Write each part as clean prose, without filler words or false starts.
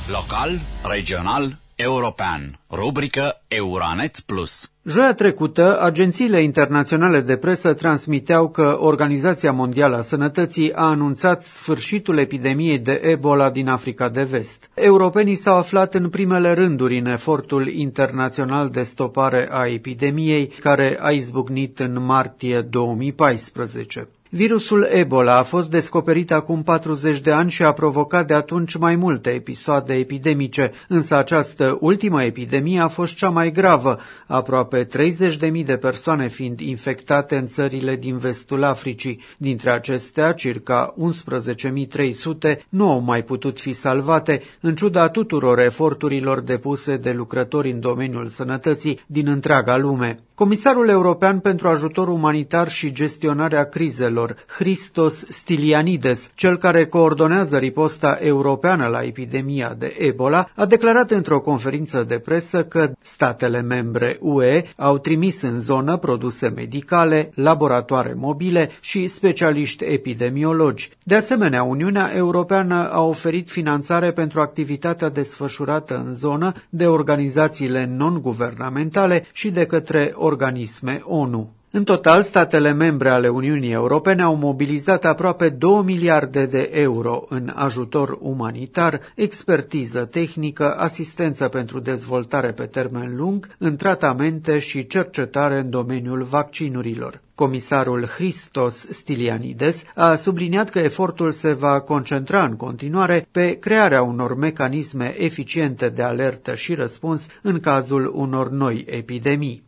Local, regional, european. Rubrică Euranet Plus. Joia trecută, agențiile internaționale de presă transmiteau că Organizația Mondială a Sănătății a anunțat sfârșitul epidemiei de Ebola din Africa de Vest. Europenii s-au aflat în primele rânduri în efortul internațional de stopare a epidemiei, care a izbucnit în martie 2014. Virusul Ebola a fost descoperit acum 40 de ani și a provocat de atunci mai multe episoade epidemice, însă această ultimă epidemie a fost cea mai gravă, aproape 30.000 de persoane fiind infectate în țările din vestul Africii. Dintre acestea, circa 11.300 nu au mai putut fi salvate, în ciuda tuturor eforturilor depuse de lucrători în domeniul sănătății din întreaga lume. Comisarul European pentru Ajutor Umanitar și Gestionarea Crizelor, Christos Stylianides, cel care coordonează riposta europeană la epidemia de Ebola, a declarat într-o conferință de presă că statele membre UE au trimis în zonă produse medicale, laboratoare mobile și specialiști epidemiologi. De asemenea, Uniunea Europeană a oferit finanțare pentru activitatea desfășurată în zonă de organizațiile non-guvernamentale și de către organisme ONU. În total, statele membre ale Uniunii Europene au mobilizat aproape 2 miliarde de euro în ajutor umanitar, expertiză tehnică, asistență pentru dezvoltare pe termen lung, în tratamente și cercetare în domeniul vaccinurilor. Comisarul Christos Stylianides a subliniat că efortul se va concentra în continuare pe crearea unor mecanisme eficiente de alertă și răspuns în cazul unor noi epidemii.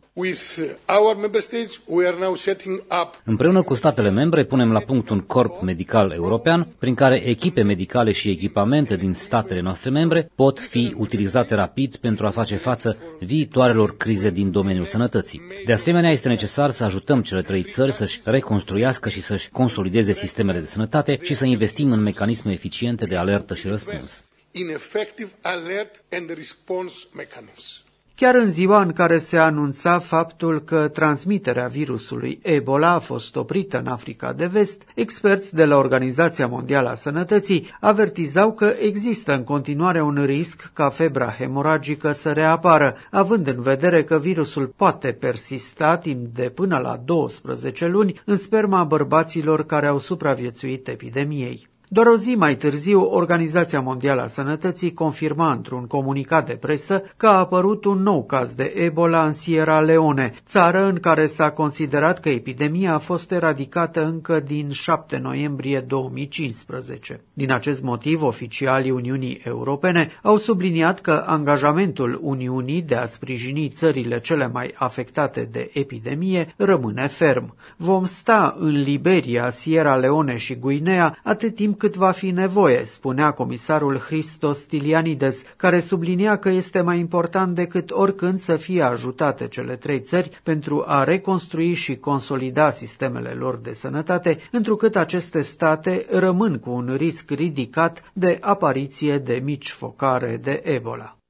Împreună cu statele membre punem la punct un corp medical european prin care echipe medicale și echipamente din statele noastre membre pot fi utilizate rapid pentru a face față viitoarelor crize din domeniul sănătății. De asemenea, este necesar să ajutăm cele 3 țări să-și reconstruiască și să-și consolideze sistemele de sănătate și să investim în mecanisme eficiente de alertă și răspuns. Chiar în ziua în care se anunța faptul că transmiterea virusului Ebola a fost oprită în Africa de Vest, experți de la Organizația Mondială a Sănătății avertizau că există în continuare un risc ca febra hemoragică să reapară, având în vedere că virusul poate persista timp de până la 12 luni în sperma bărbaților care au supraviețuit epidemiei. Doar o zi mai târziu, Organizația Mondială a Sănătății confirma într-un comunicat de presă că a apărut un nou caz de Ebola în Sierra Leone, țară în care s-a considerat că epidemia a fost eradicată încă din 7 noiembrie 2015. Din acest motiv, oficialii Uniunii Europene au subliniat că angajamentul Uniunii de a sprijini țările cele mai afectate de epidemie rămâne ferm. Vom sta în Liberia, Sierra Leone și Guinea atât timp cât va fi nevoie, spunea comisarul Christos Stylianides, care sublinia că este mai important decât oricând să fie ajutate cele 3 țări pentru a reconstrui și consolida sistemele lor de sănătate, întrucât aceste state rămân cu un risc ridicat de apariție de mici focare de Ebola.